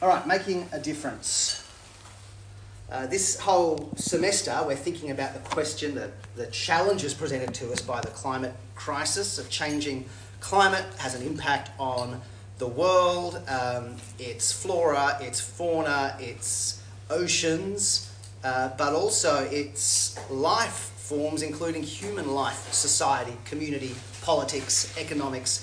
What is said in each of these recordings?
All right, making a difference. This whole semester, we're thinking about the question, the challenges presented to us by the climate crisis. A changing climate has an impact on the world, its flora, its fauna, its oceans, but also its life forms, including human life, society, community, politics, economics.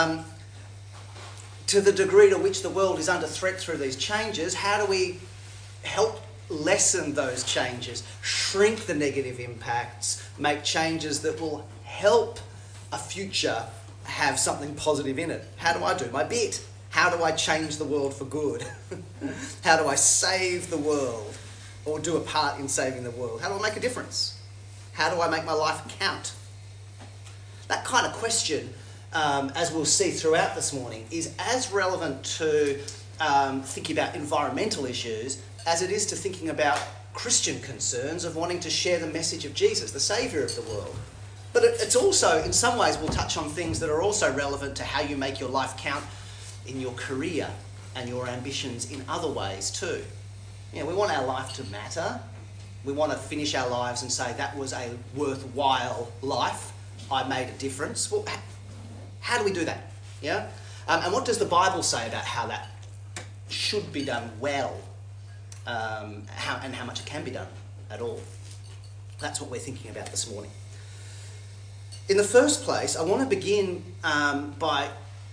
To the degree to which the world is under threat through these changes, how do we help lessen those changes, shrink the negative impacts, make changes that will help a future have something positive in it? How do I do my bit? How do I change the world for good? How do I save the world or do a part in saving the world? How do I make a difference? How do I make my life count? That kind of question, as we'll see throughout this morning, is as relevant to thinking about environmental issues as it is to thinking about Christian concerns of wanting to share the message of Jesus, the Saviour of the world. But it's also, in some ways, we'll touch on things that are also relevant to how you make your life count in your career and your ambitions in other ways too. You know, we want our life to matter. We want to finish our lives and say, that was a worthwhile life. I made a difference. Well, how do we do that? Yeah? And what does the Bible say about how that should be done well? How much it can be done at all? That's what we're thinking about this morning. In the first place, I want to begin by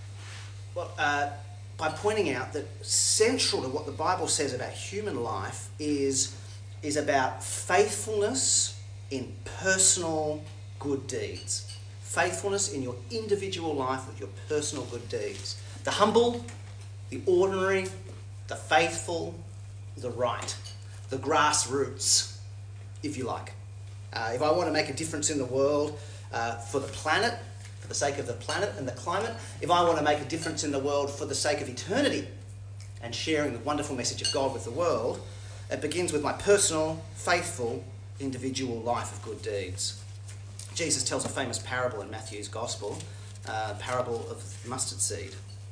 pointing out that central to what the Bible says about human life is about faithfulness in personal good deeds. Faithfulness in your individual life with your personal good deeds. The humble, the ordinary, the faithful, the right, the grassroots, if you like. If I want to make a difference in the world for the planet, for the sake of the planet and the climate, if I want to make a difference in the world for the sake of eternity and sharing the wonderful message of God with the world, it begins with my personal, faithful, individual life of good deeds. Jesus tells a famous parable in Matthew's Gospel, parable of the mustard seed,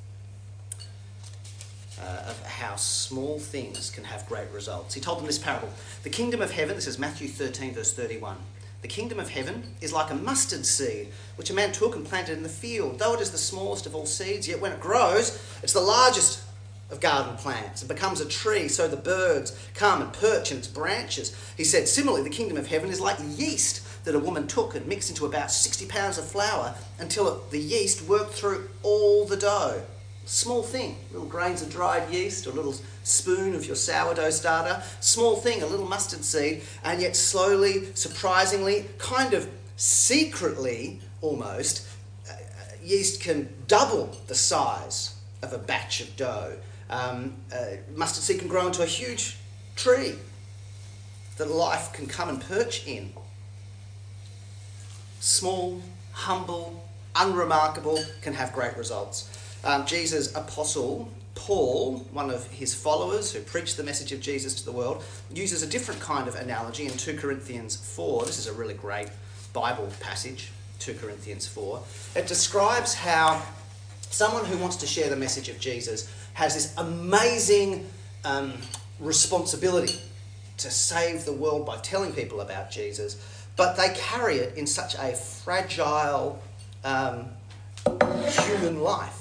of how small things can have great results. He told them this parable. The kingdom of heaven, this is Matthew 13, verse 31. The kingdom of heaven is like a mustard seed, which a man took and planted in the field. Though it is the smallest of all seeds, yet when it grows, it's the largest of garden plants. It becomes a tree, so the birds come and perch in its branches. He said, similarly, the kingdom of heaven is like yeast that a woman took and mixed into about 60 pounds of flour until the yeast worked through all the dough. Small thing, little grains of dried yeast, or a little spoon of your sourdough starter. Small thing, a little mustard seed, and yet slowly, surprisingly, kind of secretly almost, yeast can double the size of a batch of dough. Mustard seed can grow into a huge tree that life can come and perch in. Small, humble, unremarkable, can have great results. Jesus' apostle, Paul, one of his followers who preached the message of Jesus to the world, uses a different kind of analogy in 2 Corinthians 4. This is a really great Bible passage, 2 Corinthians 4. It describes how someone who wants to share the message of Jesus has this amazing responsibility to save the world by telling people about Jesus, but they carry it in such a fragile human life.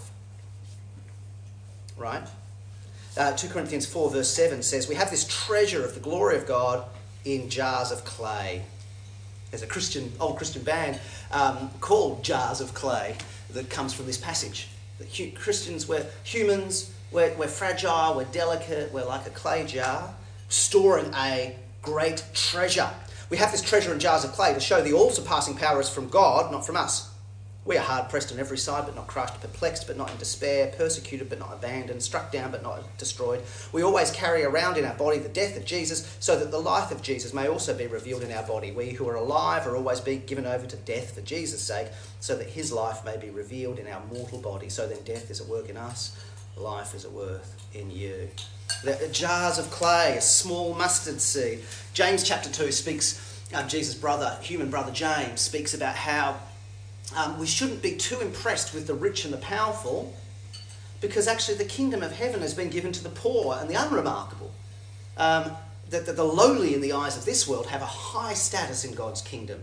Right? 2 Corinthians 4 verse 7 says, we have this treasure of the glory of God in jars of clay. There's a old Christian band called Jars of Clay that comes from this passage. That Christians, we're humans, we're fragile, we're delicate, we're like a clay jar, storing a great treasure. We have this treasure in jars of clay to show the all-surpassing power is from God, not from us. We are hard-pressed on every side, but not crushed, perplexed, but not in despair, persecuted, but not abandoned, struck down, but not destroyed. We always carry around in our body the death of Jesus, so that the life of Jesus may also be revealed in our body. We who are alive are always being given over to death for Jesus' sake, so that his life may be revealed in our mortal body. So then death is at work in us, life is at work in you. The jars of clay, a small mustard seed. James chapter 2 speaks, Jesus' brother, human brother James, speaks about how we shouldn't be too impressed with the rich and the powerful, Because actually the kingdom of heaven has been given to the poor and the unremarkable. The lowly in the eyes of this world have a high status in God's kingdom.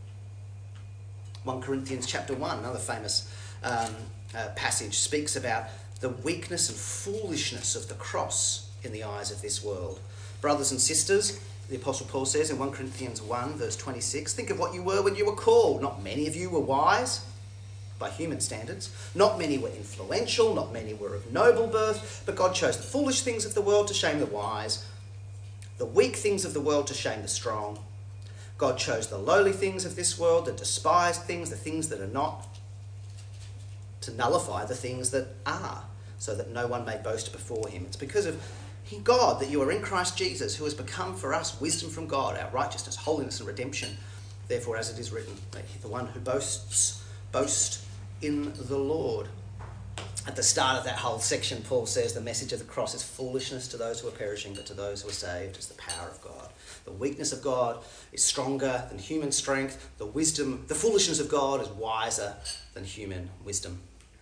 1 Corinthians chapter 1, another famous passage, speaks about the weakness and foolishness of the cross in the eyes of this world. Brothers and sisters, the Apostle Paul says in 1 Corinthians 1 verse 26, think of what you were when you were called. Not many of you were wise by human standards. Not many were influential. Not many were of noble birth. But God chose the foolish things of the world to shame the wise, the weak things of the world to shame the strong. God chose the lowly things of this world, the despised things, the things that are not, to nullify the things that are, so that no one may boast before him. It's because of God that you are in Christ Jesus, who has become for us wisdom from God, our righteousness, holiness and redemption. Therefore, as it is written, the one who boasts, boast in the Lord. At the start of that whole section, Paul says the message of the cross is foolishness to those who are perishing, but to those who are saved is the power of God. The weakness of God is stronger than human strength. The foolishness of God is wiser than human wisdom.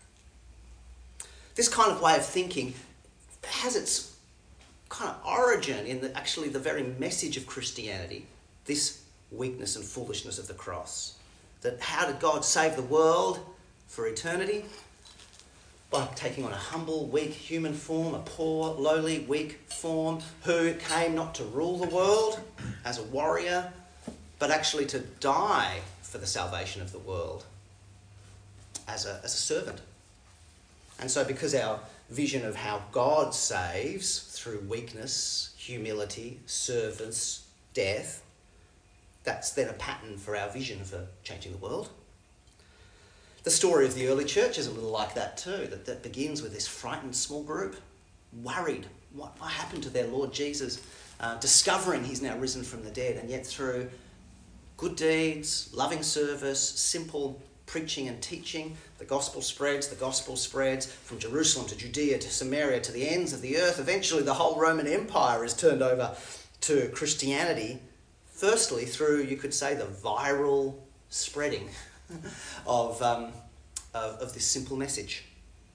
This kind of way of thinking has its kind of origin in the very message of Christianity, this weakness and foolishness of the cross. That how did God save the world for eternity? By taking on a humble, weak human form, a poor, lowly, weak form, who came not to rule the world as a warrior, but actually to die for the salvation of the world as a servant. And so because our vision of how God saves through weakness, humility, service, death, that's then a pattern for our vision for changing the world. The story of the early church is a little like that too, that begins with this frightened small group, worried what happened to their Lord Jesus, discovering he's now risen from the dead, and yet through good deeds, loving service, simple preaching and teaching, the gospel spreads from Jerusalem to Judea to Samaria to the ends of the earth. Eventually the whole Roman Empire is turned over to Christianity, firstly through, you could say, the viral spreading of this simple message.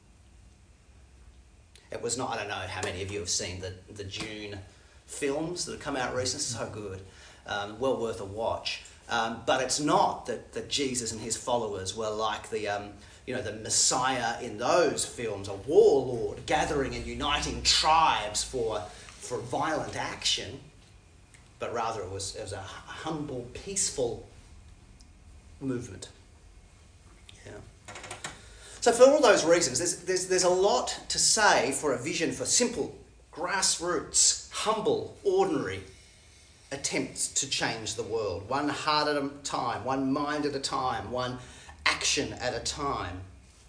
It was not, I don't know how many of you have seen the Dune films that have come out recently. So good. Well worth a watch. But it's not that Jesus and his followers were like the Messiah in those films, a warlord gathering and uniting tribes for violent action, but rather it was a humble, peaceful movement. Yeah. So for all those reasons, there's a lot to say for a vision for simple, grassroots, humble, ordinary attempts to change the world, one heart at a time, one mind at a time, one action at a time.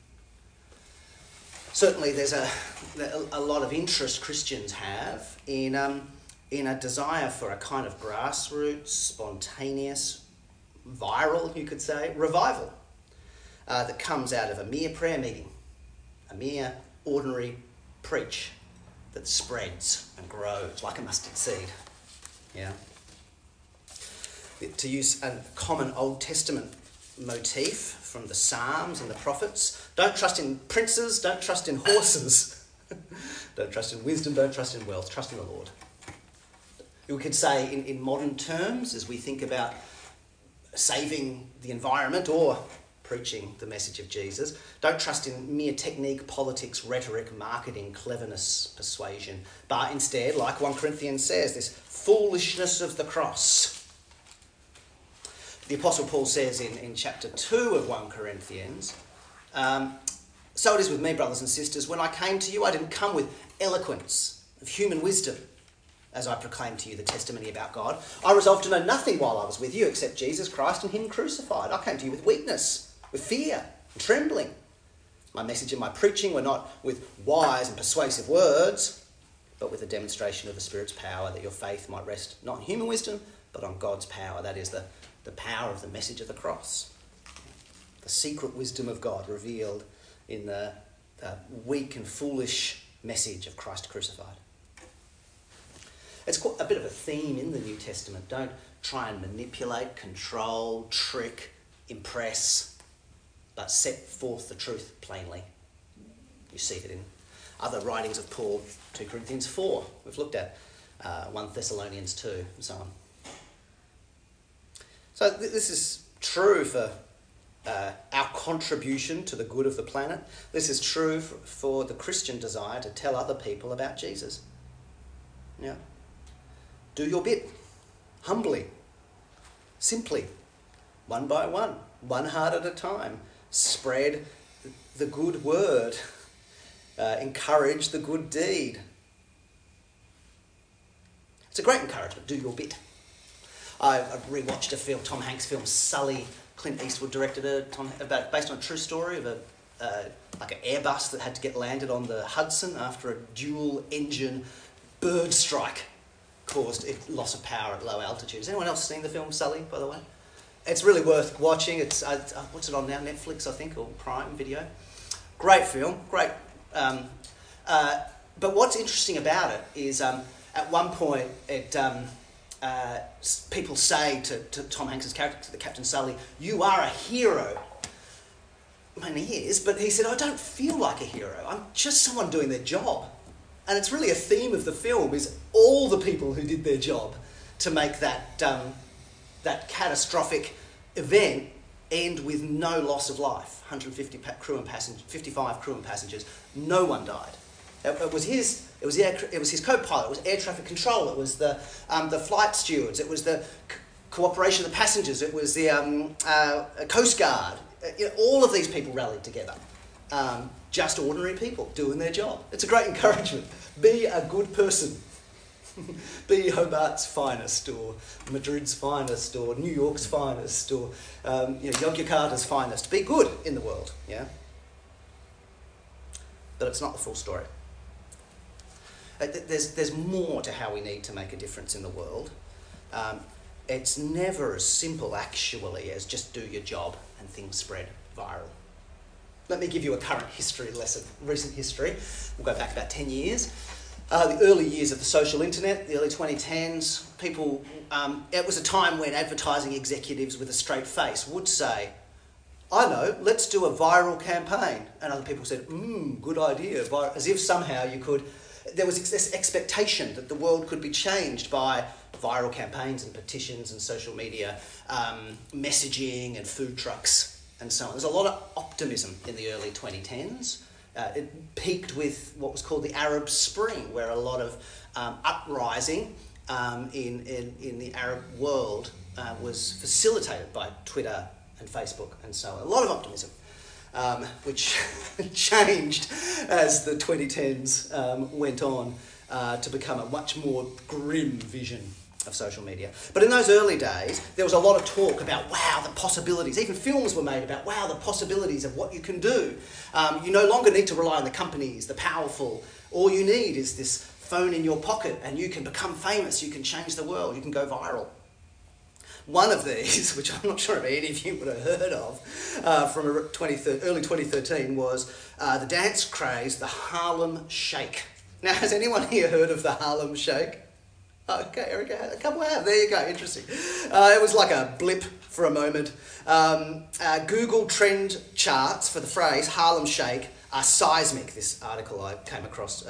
Certainly there's a lot of interest Christians have in a desire for a kind of grassroots, spontaneous, viral, you could say, revival that comes out of a mere prayer meeting, a mere ordinary preach that spreads and grows like a mustard seed. Yeah. To use a common Old Testament motif from the Psalms and the prophets, don't trust in princes, don't trust in horses, don't trust in wisdom, don't trust in wealth, trust in the Lord. We could say in modern terms, as we think about saving the environment or preaching the message of Jesus, don't trust in mere technique, politics, rhetoric, marketing, cleverness, persuasion, but instead, like 1 Corinthians says, this foolishness of the cross. The Apostle Paul says in chapter 2 of 1 Corinthians, so it is with me, brothers and sisters, when I came to you, I didn't come with eloquence of human wisdom, as I proclaimed to you the testimony about God. I resolved to know nothing while I was with you except Jesus Christ and him crucified. I came to you with weakness, with fear and trembling. My message and my preaching were not with wise and persuasive words, but with a demonstration of the Spirit's power, that your faith might rest not on human wisdom, but on God's power. That is the power of the message of the cross. The secret wisdom of God revealed in the weak and foolish message of Christ crucified. It's quite a bit of a theme in the New Testament. Don't try and manipulate, control, trick, impress, but set forth the truth plainly. You see it in other writings of Paul, 2 Corinthians 4, we've looked at 1 Thessalonians 2, and so on. So this is true for our contribution to the good of the planet. This is true for the Christian desire to tell other people about Jesus. Yeah. Do your bit, humbly, simply, one by one heart at a time. Spread the good word. Encourage the good deed. It's a great encouragement. Do your bit. I rewatched a film, Tom Hanks' film Sully. Clint Eastwood directed it, based on a true story of like an Airbus that had to get landed on the Hudson after a dual-engine bird strike caused loss of power at low altitude. Has anyone else seen the film Sully, by the way? It's really worth watching. It's what's it on now? Netflix, I think, or Prime Video. Great film, great. But what's interesting about it is at one point people say to Tom Hanks' character, to the Captain Sully, "You are a hero." I mean, he is, but he said, "I don't feel like a hero. I'm just someone doing their job." And it's really a theme of the film, is all the people who did their job to make that catastrophic event end with no loss of life. 150 crew and 55 crew and passengers. No one died. It was his co-pilot. It was air traffic control. It was the flight stewards. It was the cooperation of the passengers. It was the Coast Guard. All of these people rallied together. Just ordinary people doing their job. It's a great encouragement. Be a good person. Be Hobart's finest, or Madrid's finest, or New York's finest, or Yogyakarta's finest. Be good in the world, yeah? But it's not the full story. There's more to how we need to make a difference in the world. It's never as simple, actually, as just do your job and things spread viral. Let me give you a current history lesson, recent history. We'll go back about 10 years. The early years of the social internet, the early 2010s, people, it was a time when advertising executives with a straight face would say, "I know, let's do a viral campaign." And other people said, good idea, as if somehow there was this expectation that the world could be changed by viral campaigns and petitions and social media, messaging and food trucks and so on. There's a lot of optimism in the early 2010s. It peaked with what was called the Arab Spring, where a lot of uprising in the Arab world was facilitated by Twitter and Facebook and so on. A lot of optimism, which changed as the 2010s went on to become a much more grim vision of social media. But in those early days, there was a lot of talk about, wow, the possibilities. Even films were made about, wow, the possibilities of what you can do. You no longer need to rely on the companies, the powerful. All you need is this phone in your pocket and you can become famous, you can change the world, you can go viral. One of these, which I'm not sure if any of you would have heard of, from early 2013, was the dance craze, the Harlem Shake. Now, has anyone here heard of the Harlem Shake? Okay, Erica, a couple have. There you go, interesting. It was like a blip for a moment. Google trend charts for the phrase Harlem Shake are seismic, this article I came across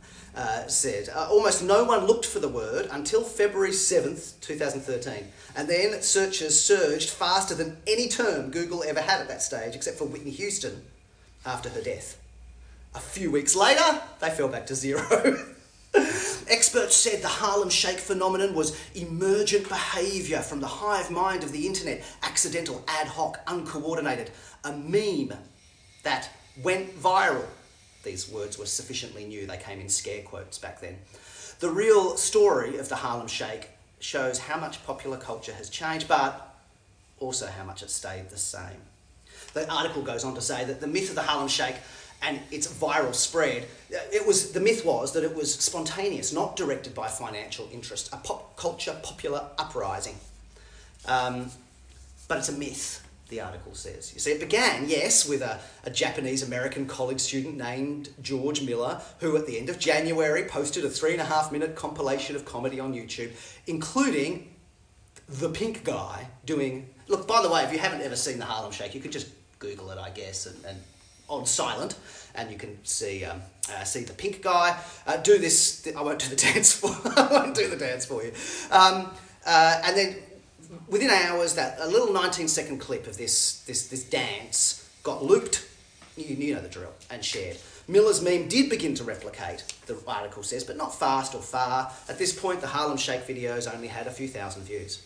said. Almost no one looked for the word until February 7th, 2013. And then searches surged faster than any term Google ever had at that stage, except for Whitney Houston after her death. A few weeks later, they fell back to zero. Experts said the Harlem Shake phenomenon was emergent behaviour from the hive mind of the internet, accidental, ad hoc, uncoordinated, a meme that went viral. These words were sufficiently new, they came in scare quotes back then. The real story of the Harlem Shake shows how much popular culture has changed, but also how much it stayed the same. The article goes on to say that the myth of the Harlem Shake and its viral spread, the myth was that it was spontaneous, not directed by financial interest, a pop culture popular uprising. But it's a myth, the article says. You see, it began, yes, with a Japanese-American college student named George Miller, who at the end of January posted a 3.5-minute compilation of comedy on YouTube, including the pink guy doing... Look, by the way, if you haven't ever seen the Harlem Shake, you could just Google it, I guess, and on silent, and you can see the pink guy do this. I won't do the dance for. I won't do the dance for you. And then within hours, a little 19-second clip of this dance got looped. You know the drill, and shared. Miller's meme did begin to replicate, the article says, but not fast or far. At this point, the Harlem Shake videos only had a few thousand views.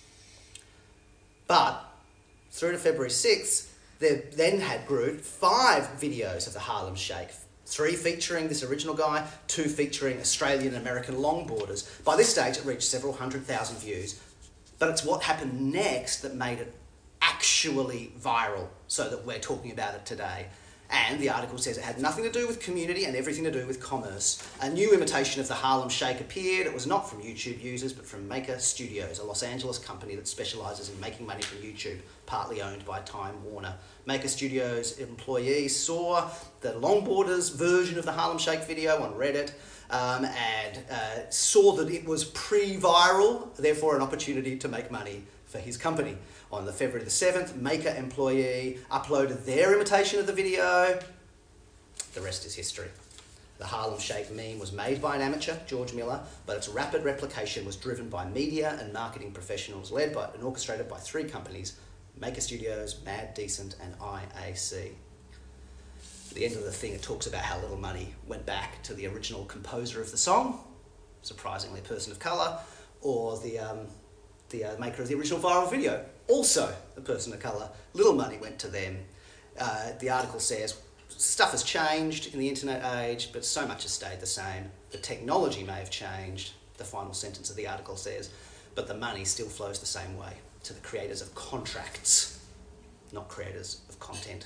But through to February 6th, they then grew 5 videos of the Harlem Shake. 3 featuring this original guy, 2 featuring Australian and American longboarders. By this stage, it reached several 100,000 views. But it's what happened next that made it actually viral, so that we're talking about it today. And the article says it had nothing to do with community and everything to do with commerce. A new imitation of the Harlem Shake appeared. It was not from YouTube users, but from Maker Studios, a Los Angeles company that specialises in making money from YouTube, partly owned by Time Warner. Maker Studios employees saw the longboarders version of the Harlem Shake video on Reddit, and saw that it was pre-viral, therefore an opportunity to make money for his company. On the February the 7th, Maker employee uploaded their imitation of the video. The rest is history. The Harlem Shake meme was made by an amateur, George Miller, but its rapid replication was driven by media and marketing professionals, led by and orchestrated by 3 companies, Maker Studios, Mad Decent, and IAC. At the end of the thing, it talks about how little money went back to the original composer of the song, surprisingly a person of colour, or the maker of the original viral video, also a person of colour. Little money went to them. The article says, stuff has changed in the internet age, but so much has stayed the same. The technology may have changed, the final sentence of the article says, but the money still flows the same way to the creators of contracts, not creators of content.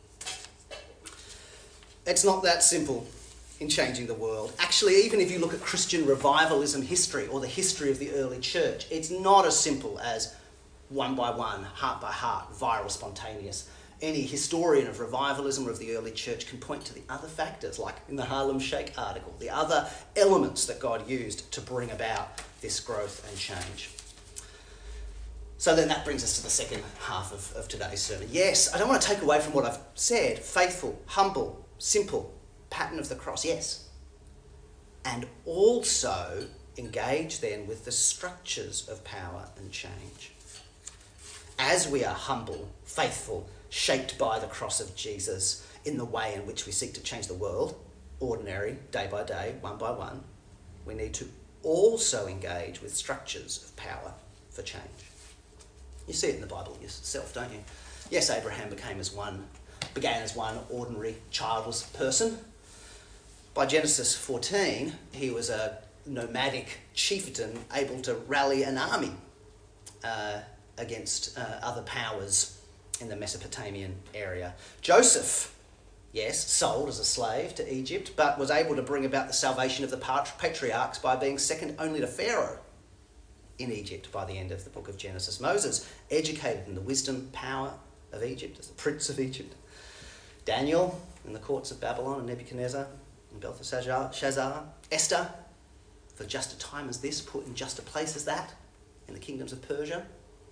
It's not that simple in changing the world. Actually, even if you look at Christian revivalism history or the history of the early church, it's not as simple as one by one, heart by heart, viral, spontaneous. Any historian of revivalism or of the early church can point to the other factors, like in the Harlem Shake article, the other elements that God used to bring about this growth and change. So then that brings us to the second half of today's sermon. Yes, I don't want to take away from what I've said. Faithful, humble, simple, pattern of the cross, yes. And also engage then with the structures of power and change. As we are humble, faithful, shaped by the cross of Jesus in the way in which we seek to change the world, ordinary, day by day, one by one, we need to also engage with structures of power for change. You see it in the Bible yourself, don't you? Yes, Abraham began as one ordinary, childless person. By Genesis 14, he was a nomadic chieftain able to rally an army against other powers in the Mesopotamian area. Joseph, yes, sold as a slave to Egypt, but was able to bring about the salvation of the patriarchs by being second only to Pharaoh in Egypt by the end of the book of Genesis. Moses, educated in the wisdom, power of Egypt as the prince of Egypt. Daniel, in the courts of Babylon and Nebuchadnezzar and Belteshazzar. Esther, for just a time as this, put in just a place as that, in the kingdoms of Persia.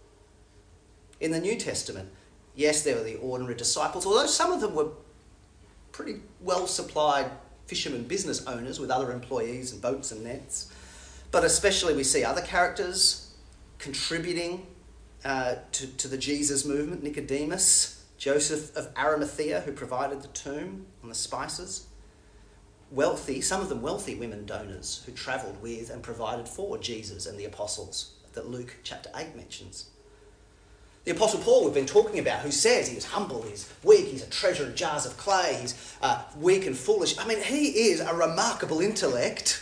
In the New Testament, yes, there were the ordinary disciples, although some of them were pretty well-supplied fishermen business owners with other employees and boats and nets. But especially we see other characters contributing to the Jesus movement. Nicodemus, Joseph of Arimathea, who provided the tomb and the spices. Wealthy, some of them wealthy women donors who travelled with and provided for Jesus and the apostles that Luke chapter 8 mentions. The Apostle Paul we've been talking about, who says he was humble, he's weak, he's a treasure in jars of clay, he's weak and foolish. I mean, he is a remarkable intellect,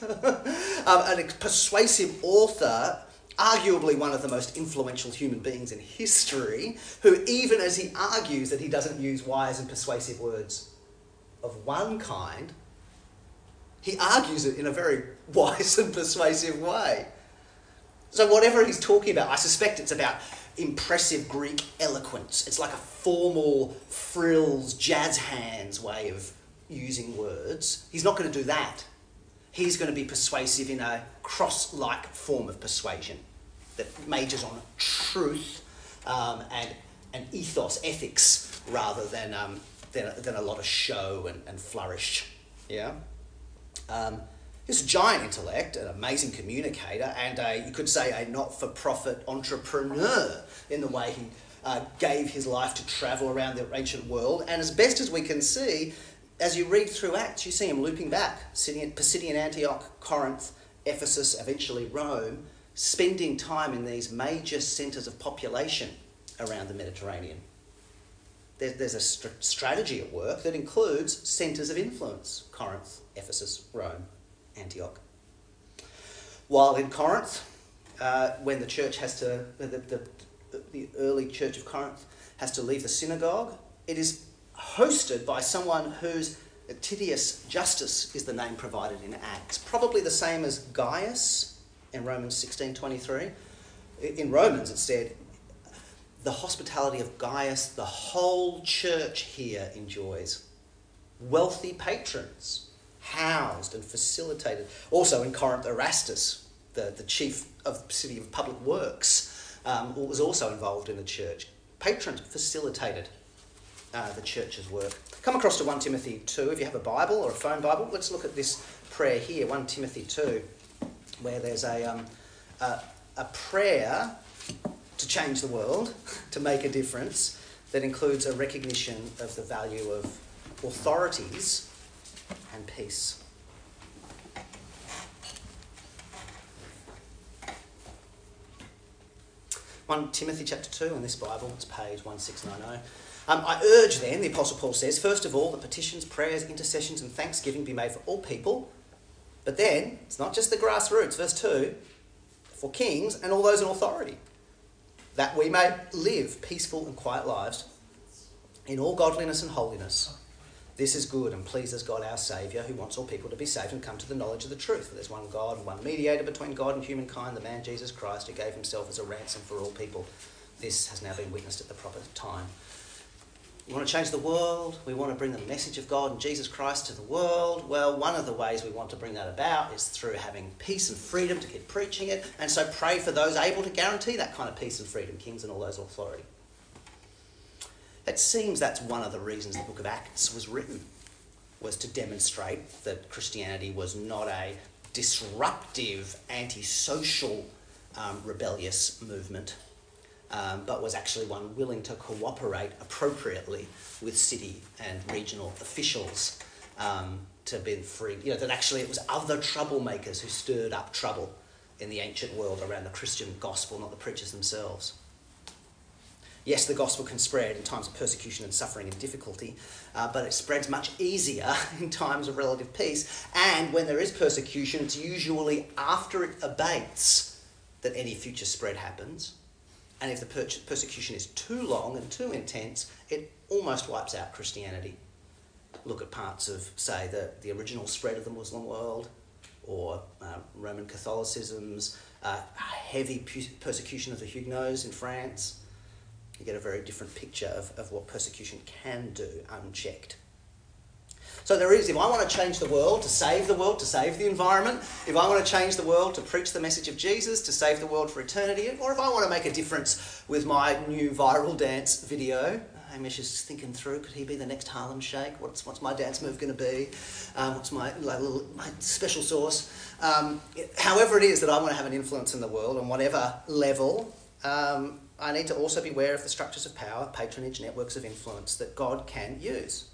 a persuasive author, arguably one of the most influential human beings in history, who even as he argues that he doesn't use wise and persuasive words of one kind, he argues it in a very wise and persuasive way. So whatever he's talking about, I suspect it's about impressive Greek eloquence. It's like a formal, frills, jazz hands way of using words. He's not going to do that. He's going to be persuasive in a cross-like form of persuasion that majors on truth and ethos, ethics, rather than than a lot of show and flourish. Yeah. He's a giant intellect, an amazing communicator, and you could say a not-for-profit entrepreneur in the way he gave his life to travel around the ancient world. And as best as we can see, as you read through Acts, you see him looping back, Pisidian Antioch, Corinth, Ephesus, eventually Rome, spending time in these major centres of population around the Mediterranean. There's a strategy at work that includes centres of influence: Corinth, Ephesus, Rome, Antioch. While in Corinth, when the church has to, the early church of Corinth has to leave the synagogue, it is hosted by someone whose Titius Justus is the name provided in Acts, probably the same as Gaius in Romans 16:23. In Romans it said, the hospitality of Gaius the whole church here enjoys. Wealthy patrons, housed and facilitated. Also in Corinth, Erastus, the chief of the city of public works, was also involved in the church. Patrons facilitated the church's work. Come across to 1 Timothy 2 if you have a Bible or a phone Bible. Let's look at this prayer here, 1 Timothy 2, where there's a prayer to change the world, to make a difference, that includes a recognition of the value of authorities and peace. Timothy chapter 2 in this Bible, it's page 1690. I urge then, the Apostle Paul says, first of all, that petitions, prayers, intercessions and thanksgiving be made for all people. But then, it's not just the grassroots, verse 2, for kings and all those in authority, that we may live peaceful and quiet lives in all godliness and holiness. This is good and pleases God our Saviour, who wants all people to be saved and come to the knowledge of the truth. For there's one God and one mediator between God and humankind, the man Jesus Christ, who gave himself as a ransom for all people. This has now been witnessed at the proper time. We want to change the world. We want to bring the message of God and Jesus Christ to the world. Well, one of the ways we want to bring that about is through having peace and freedom to keep preaching it. And so pray for those able to guarantee that kind of peace and freedom, kings and all those in authority. It seems that's one of the reasons the book of Acts was written, was to demonstrate that Christianity was not a disruptive, antisocial, rebellious movement, but was actually one willing to cooperate appropriately with city and regional officials to be free. You know, that actually it was other troublemakers who stirred up trouble in the ancient world around the Christian gospel, not the preachers themselves. Yes, the gospel can spread in times of persecution and suffering and difficulty, but it spreads much easier in times of relative peace. And when there is persecution, it's usually after it abates that any future spread happens. And if the persecution is too long and too intense, it almost wipes out Christianity. Look at parts of, say, the original spread of the Muslim world, or Roman Catholicism's heavy persecution of the Huguenots in France. You get a very different picture of what persecution can do unchecked. So there is, if I want to change the world, to save the environment, if I want to change the world, to preach the message of Jesus, to save the world for eternity, or if I want to make a difference with my new viral dance video, Hamish is thinking through, could he be the next Harlem Shake? What's my dance move going to be? What's my special sauce? However it is that I want to have an influence in the world on whatever level, I need to also be aware of the structures of power, patronage, networks of influence that God can use.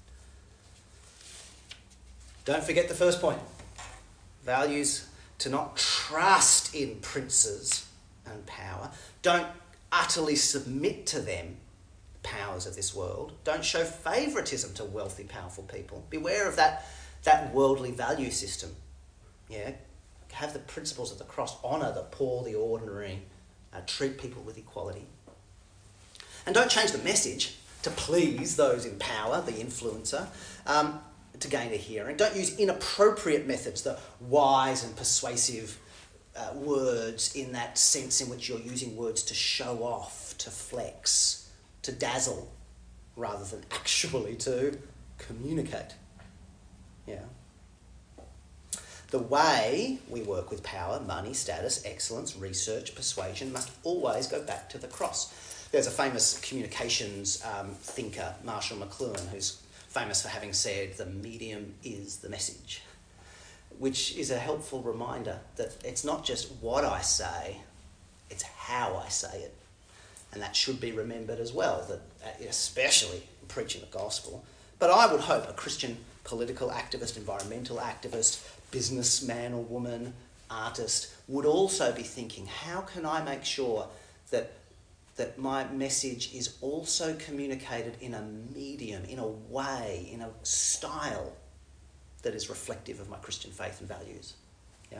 Don't forget the first point. Values to not trust in princes and power. Don't utterly submit to them, powers of this world. Don't show favouritism to wealthy, powerful people. Beware of that worldly value system. Yeah, have the principles of the cross. Honour the poor, the ordinary. Treat people with equality. And don't change the message to please those in power, the influencer, to gain a hearing. Don't use inappropriate methods, the wise and persuasive words in that sense in which you're using words to show off, to flex, to dazzle, rather than actually to communicate. Yeah. The way we work with power, money, status, excellence, research, persuasion must always go back to the cross. There's a famous communications thinker, Marshall McLuhan, who's famous for having said, "The medium is the message," which is a helpful reminder that it's not just what I say, it's how I say it. And that should be remembered as well, that especially in preaching the gospel. But I would hope a Christian political activist, environmental activist, businessman or woman, artist, would also be thinking, how can I make sure that my message is also communicated in a medium, in a way, in a style that is reflective of my Christian faith and values? Yeah?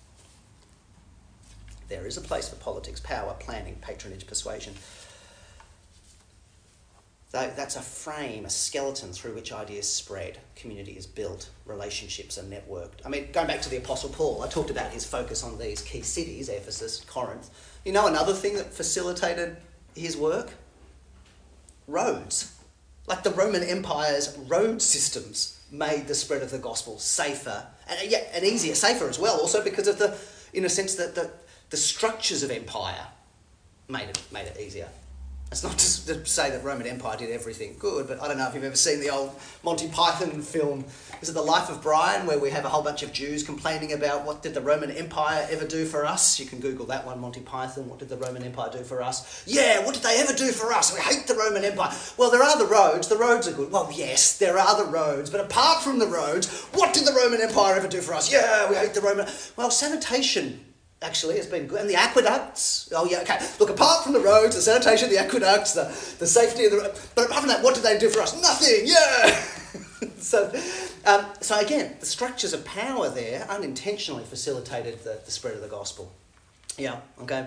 There is a place for politics, power, planning, patronage, persuasion. That's a frame, a skeleton through which ideas spread, community is built, relationships are networked. I mean, going back to the Apostle Paul, I talked about his focus on these key cities, Ephesus, Corinth. You know another thing that facilitated his work? Roads. Like the Roman Empire's road systems made the spread of the gospel safer, and easier, safer as well, also because of in a sense, that the structures of empire made it easier. It's not just to say that Roman Empire did everything good, but I don't know if you've ever seen the old Monty Python film, is it The Life of Brian, where we have a whole bunch of Jews complaining about what did the Roman Empire ever do for us? You can Google that one, Monty Python, what did the Roman Empire do for us? Yeah, what did they ever do for us? We hate the Roman Empire. Well, there are the roads are good. Well, yes, there are the roads, but apart from the roads, what did the Roman Empire ever do for us? Yeah, we hate the Roman... Well, sanitation... actually, it's been good. And the aqueducts. Oh, yeah, okay. Look, apart from the roads, the sanitation, the aqueducts, the safety of the... But apart from that, what did they do for us? Nothing! Yeah! So again, the structures of power there unintentionally facilitated the spread of the gospel. Yeah, okay.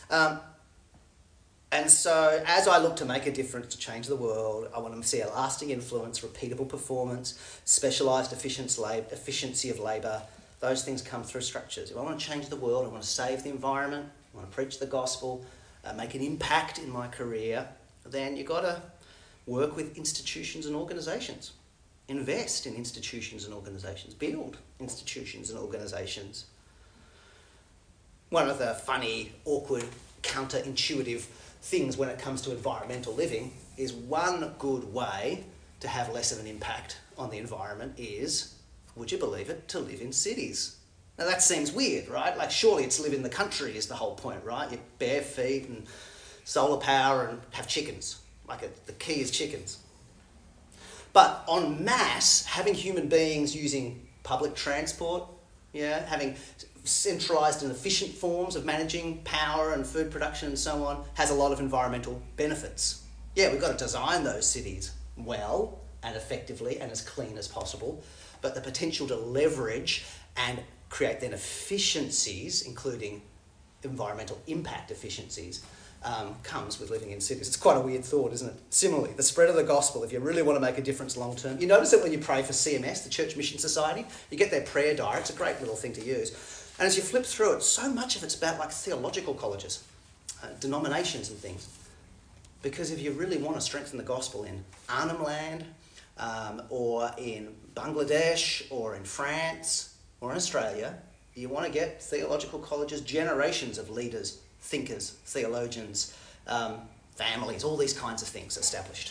And so as I look to make a difference, to change the world, I want to see a lasting influence, repeatable performance, specialised efficiency of labour. Those things come through structures. If I want to change the world, I want to save the environment, I want to preach the gospel, make an impact in my career, then you've got to work with institutions and organisations. Invest in institutions and organisations. Build institutions and organisations. One of the funny, awkward, counterintuitive things when it comes to environmental living is one good way to have less of an impact on the environment is... would you believe it, to live in cities. Now that seems weird, right? Like surely it's live in the country is the whole point, right? You bare feet and solar power and have chickens. The key is chickens. But en masse, having human beings using public transport, having centralised and efficient forms of managing power and food production and so on, has a lot of environmental benefits. Yeah, we've got to design those cities well and effectively and as clean as possible. But the potential to leverage and create then efficiencies, including environmental impact efficiencies, comes with living in cities. It's quite a weird thought, isn't it? Similarly, the spread of the gospel, if you really want to make a difference long term, you notice that when you pray for CMS, the Church Mission Society, you get their prayer diary. It's a great little thing to use. And as you flip through it, so much of it's about like theological colleges, denominations and things. Because if you really want to strengthen the gospel in Arnhem Land, or in Bangladesh, or in France, or in Australia, you want to get theological colleges, generations of leaders, thinkers, theologians, families, all these kinds of things established.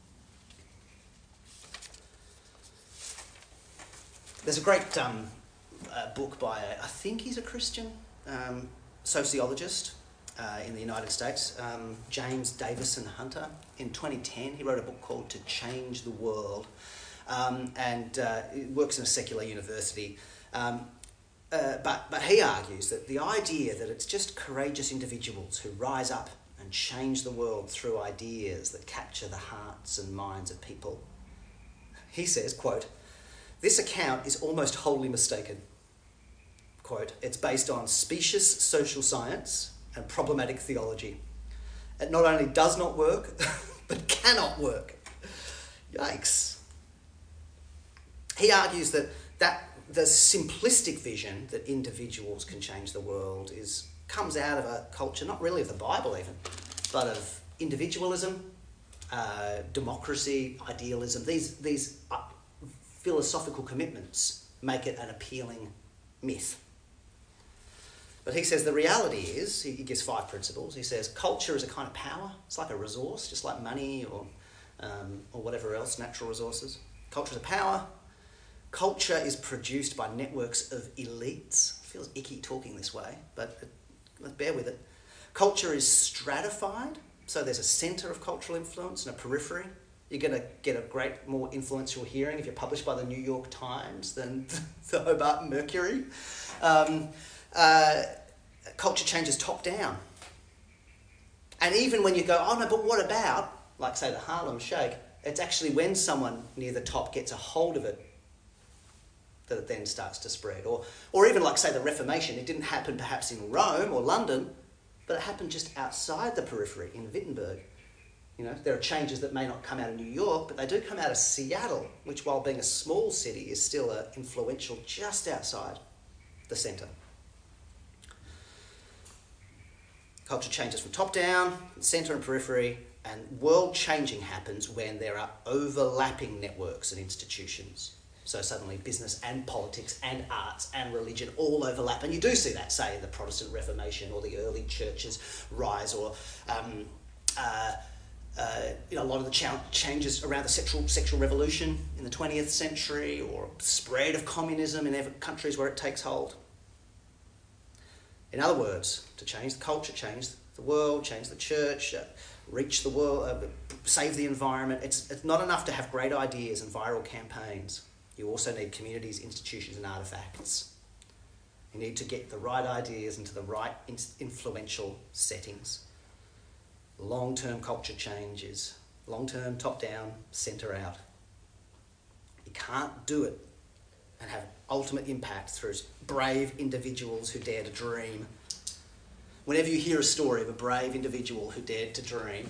There's a great book by, I think he's a Christian sociologist in the United States, James Davison Hunter. In 2010, he wrote a book called To Change the World, and he works in a secular university. But he argues that the idea that it's just courageous individuals who rise up and change the world through ideas that capture the hearts and minds of people. He says, quote, "This account is almost wholly mistaken." Quote, "It's based on specious social science and problematic theology. It not only does not work, but cannot work." Yikes. He argues that the simplistic vision that individuals can change the world comes out of a culture, not really of the Bible even, but of individualism, democracy, idealism. These philosophical commitments make it an appealing myth. But he says the reality is, he gives 5 principles. He says culture is a kind of power. It's like a resource, just like money or whatever else, natural resources. Culture is a power. Culture is produced by networks of elites. It feels icky talking this way, but bear with it. Culture is stratified, so there's a centre of cultural influence and a periphery. You're going to get a great, more influential hearing if you're published by the New York Times than the Hobart Mercury. Culture changes top down. And even when you go, oh no, but what about, like say the Harlem Shake, it's actually when someone near the top gets a hold of it that it then starts to spread. Or even like say the Reformation, it didn't happen perhaps in Rome or London, but it happened just outside the periphery in Wittenberg. You know, there are changes that may not come out of New York, but they do come out of Seattle, which while being a small city is still influential just outside the centre. Culture changes from top down, centre and periphery, and world changing happens when there are overlapping networks and institutions. So suddenly business and politics and arts and religion all overlap. And you do see that, say, in the Protestant Reformation or the early churches' rise, or a lot of the changes around the sexual revolution in the 20th century, or spread of communism in countries where it takes hold. In other words, to change the culture, change the world, change the church, reach the world, save the environment. It's not enough to have great ideas and viral campaigns. You also need communities, institutions and artefacts. You need to get the right ideas into the right influential settings. Long-term culture changes, long-term top-down, centre-out. You can't do it and have ultimate impact through brave individuals who dare to dream. Whenever you hear a story of a brave individual who dared to dream,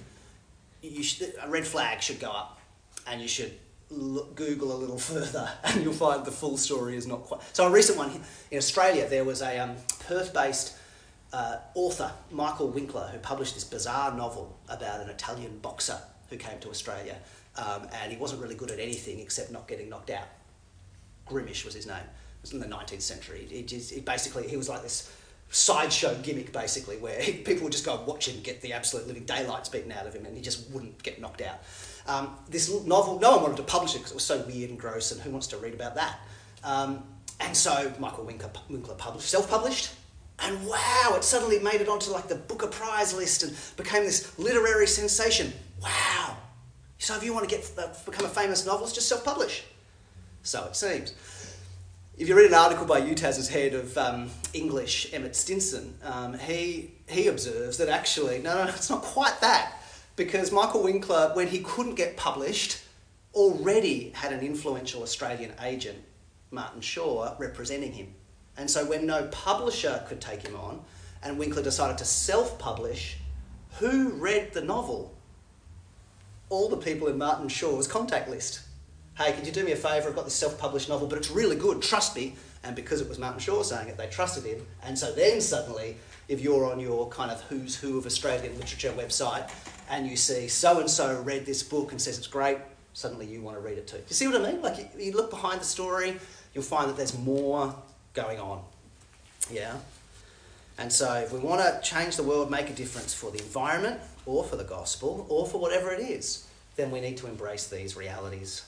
a red flag should go up, and you should Google a little further and you'll find the full story is not quite... So a recent one in Australia, there was a Perth-based author, Michael Winkler, who published this bizarre novel about an Italian boxer who came to Australia, and he wasn't really good at anything except not getting knocked out. Grimish was his name. It was in the 19th century. He was like this sideshow gimmick, basically, where people would just go and watch him get the absolute living daylights beaten out of him, and he just wouldn't get knocked out. This novel, no one wanted to publish it because it was so weird and gross, and who wants to read about that? And so Michael Winkler self-published, and wow, it suddenly made it onto like the Booker Prize list and became this literary sensation. Wow! So if you want to become a famous novelist, just self-publish. So it seems. If you read an article by UTAS's head of English, Emmett Stinson, he observes that actually, no, it's not quite that. Because Michael Winkler, when he couldn't get published, already had an influential Australian agent, Martin Shaw, representing him. And so when no publisher could take him on, and Winkler decided to self-publish, who read the novel? All the people in Martin Shaw's contact list. Hey, could you do me a favour? I've got this self-published novel, but it's really good, trust me. And because it was Martin Shaw saying it, they trusted him. And so then suddenly, if you're on your kind of who's who of Australian literature website, and you see so-and-so read this book and says it's great, suddenly you want to read it too. You see what I mean? Like, you look behind the story, you'll find that there's more going on. Yeah? And so if we want to change the world, make a difference for the environment, or for the gospel, or for whatever it is, then we need to embrace these realities.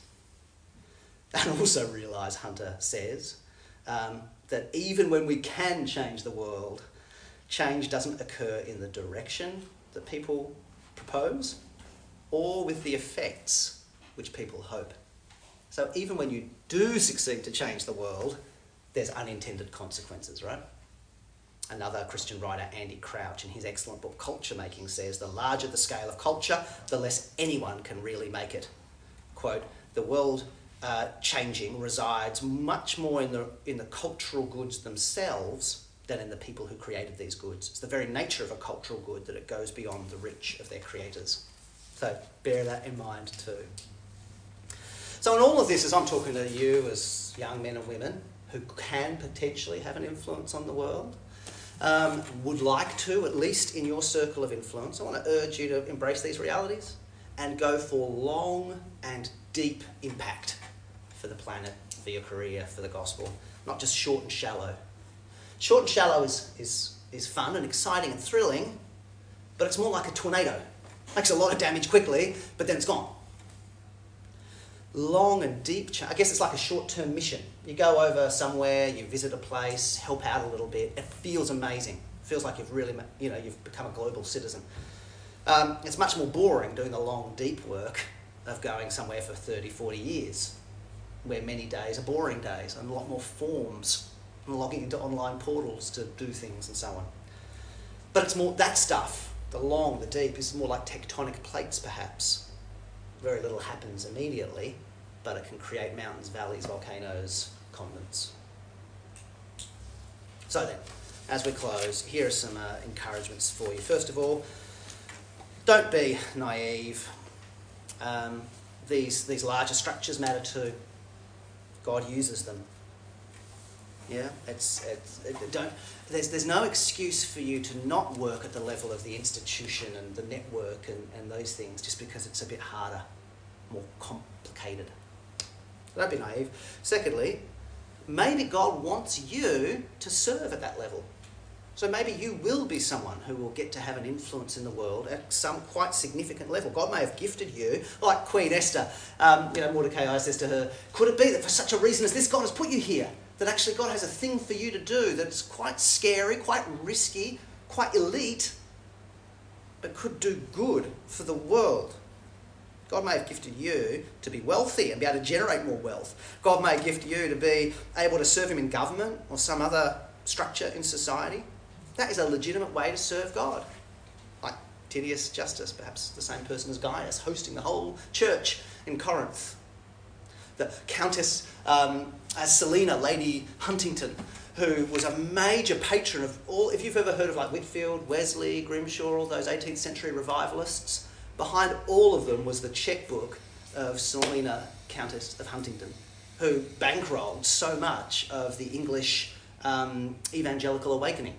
And also realise, Hunter says, that even when we can change the world, change doesn't occur in the direction that people propose, or with the effects which people hope. So even when you do succeed to change the world, there's unintended consequences, right? Another Christian writer, Andy Crouch, in his excellent book Culture Making, says the larger the scale of culture, the less anyone can really make it. Quote, the world changing resides much more in the cultural goods themselves than in the people who created these goods. It's the very nature of a cultural good that it goes beyond the rich of their creators. So bear that in mind too. So in all of this, as I'm talking to you as young men and women who can potentially have an influence on the world, would like to, at least in your circle of influence, I want to urge you to embrace these realities and go for long and deep impact for the planet, for your career, for the gospel, not just short and shallow. Short and shallow is is fun and exciting and thrilling, but it's more like a tornado. Makes a lot of damage quickly, but then it's gone. Long and deep I guess it's like a short-term mission. You go over somewhere, you visit a place, help out a little bit. It feels amazing. It feels like you've really, you've become a global citizen. It's much more boring doing the long, deep work of going somewhere for 30, 40 years, where many days are boring days and a lot more forms and logging into online portals to do things and so on. But it's more that stuff, the long, the deep, is more like tectonic plates perhaps. Very little happens immediately, but it can create mountains, valleys, volcanoes, continents. So then, as we close, here are some encouragements for you. First of all, don't be naive. These larger structures matter too. God uses them. Yeah, there's no excuse for you to not work at the level of the institution and the network and those things just because it's a bit harder, more complicated. So don't be naive. Secondly, maybe God wants you to serve at that level. So maybe you will be someone who will get to have an influence in the world at some quite significant level. God may have gifted you, like Queen Esther. Mordecai says to her, could it be that for such a reason as this, God has put you here? That actually God has a thing for you to do that's quite scary, quite risky, quite elite, but could do good for the world. God may have gifted you to be wealthy and be able to generate more wealth. God may gift you to be able to serve him in government or some other structure in society. That is a legitimate way to serve God. Like Titius Justus, perhaps the same person as Gaius, hosting the whole church in Corinth. The Countess Selina, Lady Huntington, who was a major patron of all, if you've ever heard of like Whitefield, Wesley, Grimshaw, all those 18th century revivalists, behind all of them was the checkbook of Selina, Countess of Huntingdon, who bankrolled so much of the English evangelical awakening.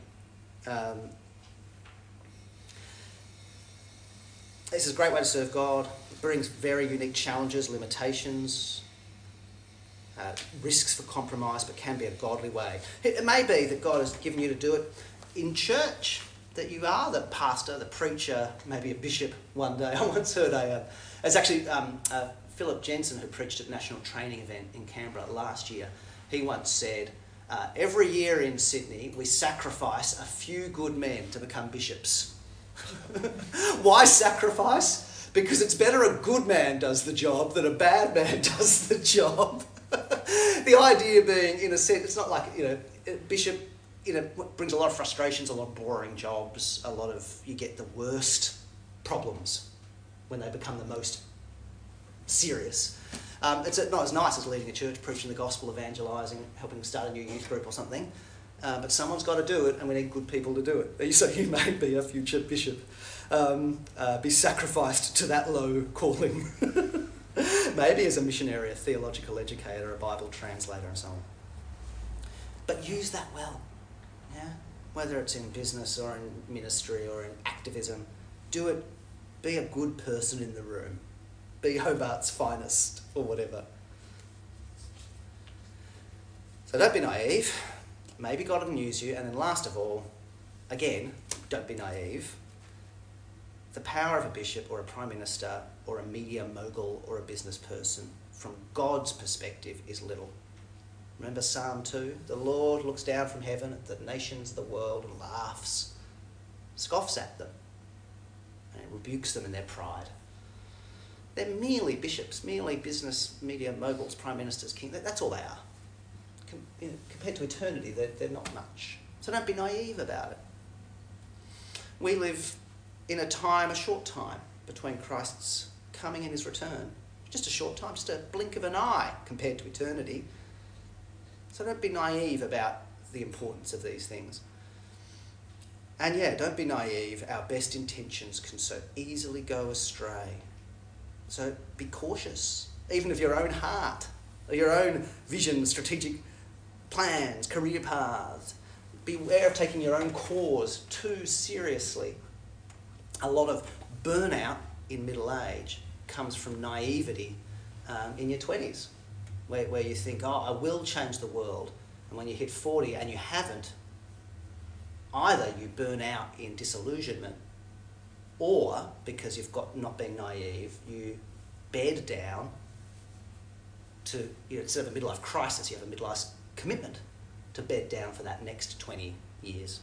This is a great way to serve God. It brings very unique challenges, limitations, risks for compromise, but can be a godly way. It may be that God has given you to do it in church, that you are the pastor, the preacher, maybe a bishop one day. I once heard it's actually Philip Jensen, who preached at National Training Event in Canberra last year. He once said, every year in Sydney, we sacrifice a few good men to become bishops. Why sacrifice? Because it's better a good man does the job than a bad man does the job. The idea being, in a sense, it's not like, bishop, brings a lot of frustrations, a lot of boring jobs, you get the worst problems when they become the most serious. It's not as nice as leading a church, preaching the gospel, evangelising, helping start a new youth group or something. But someone's got to do it, and we need good people to do it. So you may be a future bishop, be sacrificed to that low calling. Maybe as a missionary, a theological educator, a Bible translator and so on. But use that well. Yeah? Whether it's in business or in ministry or in activism, do it. Be a good person in the room. Be Hobart's finest or whatever. So don't be naive. Maybe God will use you. And then last of all, again, don't be naive. The power of a bishop or a prime minister or a media mogul or a business person, from God's perspective, is little. Remember Psalm 2? The Lord looks down from heaven at the nations of the world and laughs, scoffs at them, and rebukes them in their pride. They're merely bishops, merely business, media moguls, prime ministers, kings. That's all they are. Compared to eternity, they're not much. So don't be naive about it. We live in a short time, between Christ's coming and his return. Just a short time, just a blink of an eye compared to eternity. So don't be naive about the importance of these things. And don't be naive. Our best intentions can so easily go astray. So be cautious, even of your own heart, or your own vision, strategic plans, career paths. Beware of taking your own cause too seriously. A lot of burnout in middle age comes from naivety in your 20s, where you think, I will change the world. And when you hit 40 and you haven't, either you burn out in disillusionment, or because you've got not being naive, you bed down to, instead of a midlife crisis, you have a midlife commitment to bed down for that next 20 years.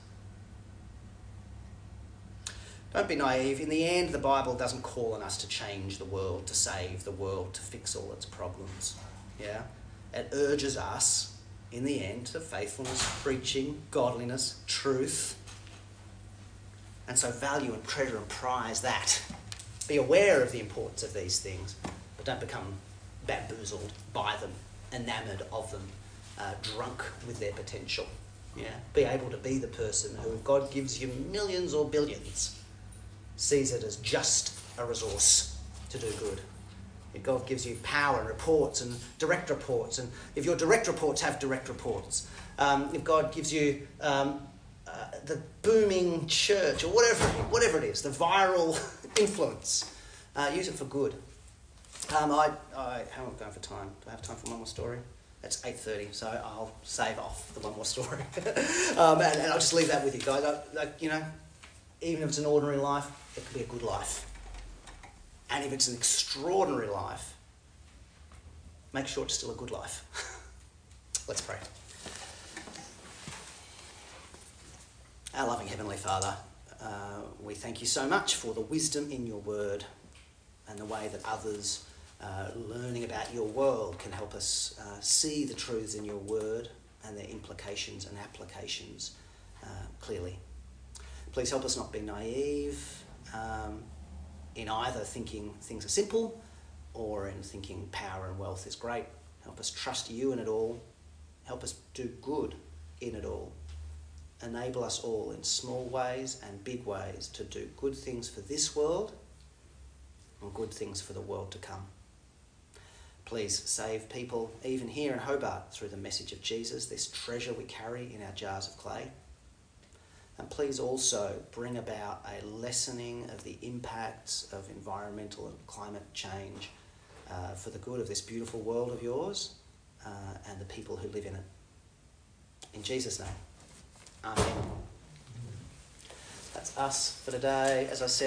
Don't be naive. In the end, the Bible doesn't call on us to change the world, to save the world, to fix all its problems. Yeah? It urges us, in the end, to faithfulness, preaching, godliness, truth. And so value and treasure and prize that. Be aware of the importance of these things, but don't become bamboozled by them, enamoured of them, drunk with their potential. Yeah? Be able to be the person who, if God gives you millions or billions, sees it as just a resource to do good. If God gives you power and reports and direct reports, and if your direct reports have direct reports, if God gives you the booming church or whatever it is, the viral influence, use it for good. How am I going for time? Do I have time for one more story? It's 8:30, so I'll save off the one more story. and I'll just leave that with you guys. Even if it's an ordinary life, it could be a good life. And if it's an extraordinary life, make sure it's still a good life. Let's pray. Our loving Heavenly Father, we thank you so much for the wisdom in your word and the way that others learning about your world can help us see the truths in your word and their implications and applications clearly. Please help us not be naive in either thinking things are simple or in thinking power and wealth is great. Help us trust you in it all. Help us do good in it all. Enable us all in small ways and big ways to do good things for this world and good things for the world to come. Please save people, even here in Hobart, through the message of Jesus, this treasure we carry in our jars of clay. And please also bring about a lessening of the impacts of environmental and climate change for the good of this beautiful world of yours and the people who live in it. In Jesus' name, amen. That's us for today. As I said,